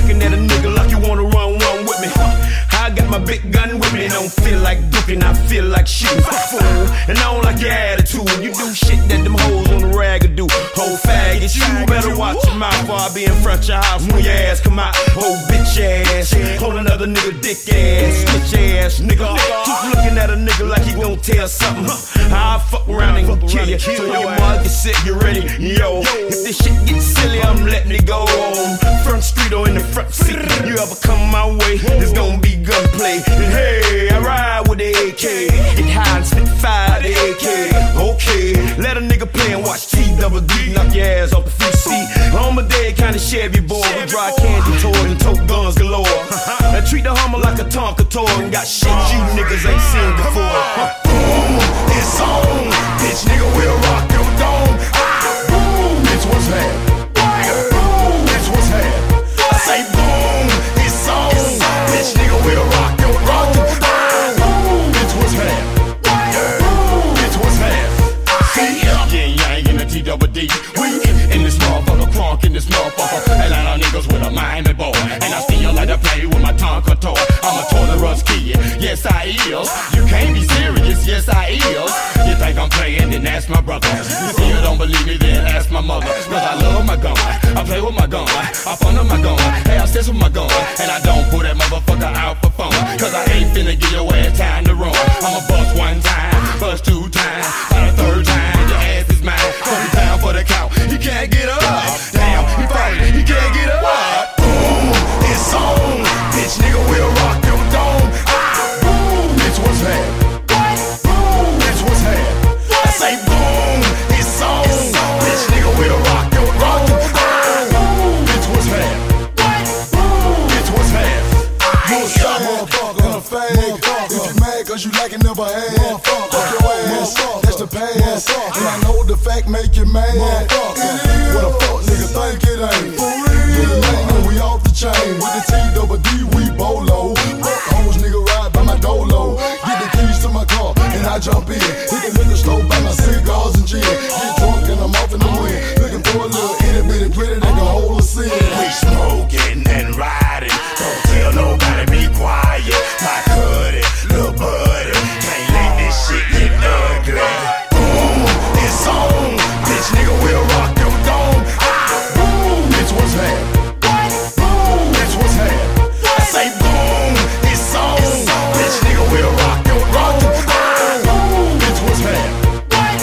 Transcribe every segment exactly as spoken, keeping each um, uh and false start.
looking at a nigga like you wanna run one with me. I got my big gun with me. Don't feel like duking, I feel like shooting. Fool, and I don't like your attitude. You do shit that them hoes on the rag do. Whole faggot, you better watch your mouth or I'll be in front of your house when your ass come out. Whole bitch ass, hold another nigga dick ass, bitch ass nigga. Keep looking at a nigga like he gon' tell something. I'll fuck around and kill you. So your mother get sick, you ready? Yo, if this shit gets silly, I'm letting it go on. Front street or in the front seat. You ever come my way, there's gon' be gunplay. And hey, I ride with the A K. Get high and spit fire the A K. Okay, let a nigga play and watch T double D knock your ass off the free seat. I'm a dead kind of Chevy boy with dry candy toys and tote guns galore. I treat the Hummer like a Tonka toy and got shit you niggas ain't seen before. Boom, it's on, bitch nigga we'll rock your dome. Ah, boom, bitch what's happening? Boom, bitch what's happening? I say boom, it's on, bitch nigga we'll rock your dome. Ah, boom, bitch what's happening? Boom, bitch what's happening? See ya, yeah, yang in the T double D. We in this motherfucker, crunk in this motherfucker. A lot of niggas with a Miami boy, and I still like to play with my Tonka toy. I'm a Toys kid, yes I is. You can't be serious, yes I is. You think I'm playing, then ask my brother. You still don't believe me, then ask my mother. Cause I love my gun, I play with my gun, I fun with my gun, hey I sex with my gun. And I don't put that motherfucker out for fun. Cause I ain't finna give your ass time to run. I'ma bust one time, bust two times, by the third time, your ass is mine. Come down for the count, he can't get up. Damn, he fighting, he can't get up. Boom, it's on, bitch nigga we'll rock your dome. Ah, boom, bitch what's happening? Boom, bitch what's happening? I say boom, it's on, bitch nigga we'll rock your dome. Ah, boom, bitch what's happening? Boom, bitch what's happening? You a shot motherfucker, a fag. If you mad cause you like it never had, fuck your ass, that's the past. And I know the fact make you mad. What a fuck nigga think it ain't. Yeah, the nigga, we off the chain. With the T double D, we bolo. Fuck hoes, nigga ride by my dolo. Get the keys to my car and I jump in. Hit the liquor store, buy my cigars and gin. Get drunk and I'm off in the wind. Looking for a little itty bitty pretty that can hold a sin. We smoking and riding. Don't tell nobody, be quiet. My cutie, little buddy. Can't let this shit get ugly. Boom, it's on. Bitch nigga we'll rock your dome. Ah, boom, bitch what's happening? Boom, bitch what's happening? I say boom, it's on. Bitch nigga we'll rock your dome. Ah, boom, bitch what's happening?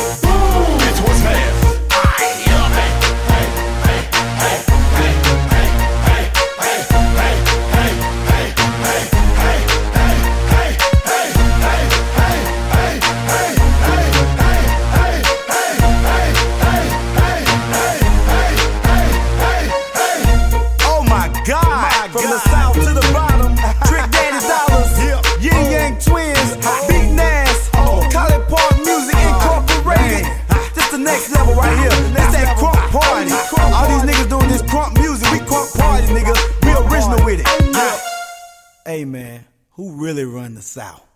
Boom, bitch what's happening? From the south to the bottom, Trick Daddy Dollars, Yin Yang Twins, Big Nas, College Park Music Incorporated. This the next level right here. That's that crunk party. All these niggas doing this crunk music. We crunk party, nigga. We original with it. Hey man, who really run the South?